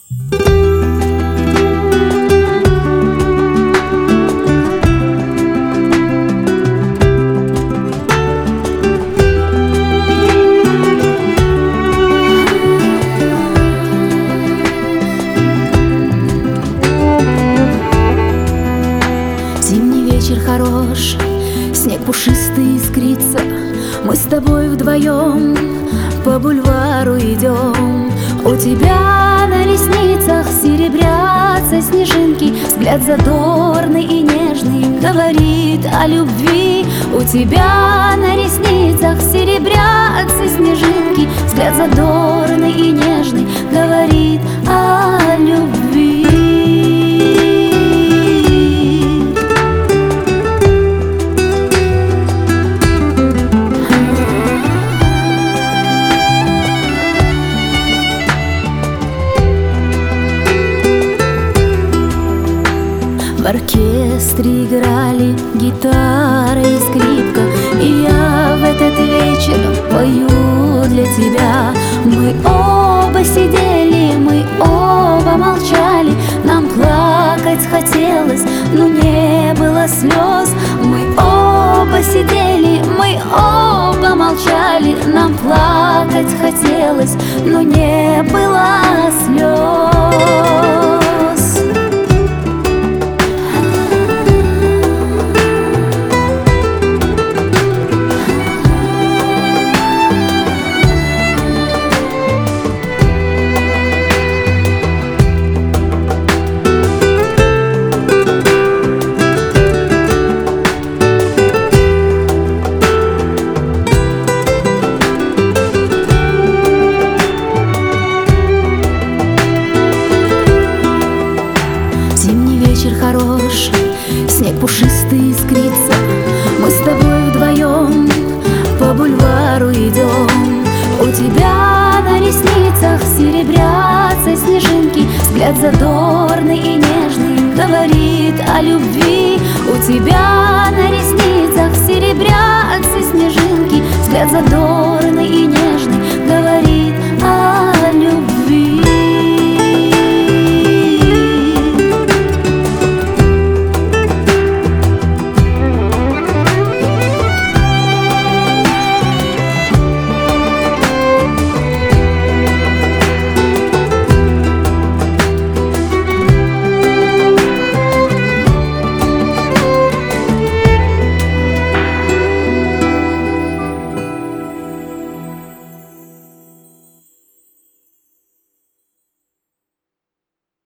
Вечер хорош, снег пушистый искрится. Мы с тобой вдвоем по бульвару идем. У тебя на ресницах серебрятся снежинки. Взгляд задорный и нежный говорит о любви. У тебя на ресницах серебрятся снежинки. Взгляд задорный и нежный говорит о любви. В оркестре играли гитара и скрипка, и я в этот вечер пою для тебя. Мы оба сидели, мы оба молчали. Нам плакать хотелось, но не было слез. Мы оба сидели, мы оба молчали. Нам плакать хотелось, но не было слез. Вечер хорош, снег пушистый искрится. Мы с тобой вдвоем по бульвару идем. У тебя на ресницах серебрятся снежинки. Взгляд задорный и нежный говорит о любви. У тебя на ресницах серебрятся снежинки. Взгляд задорный и нежный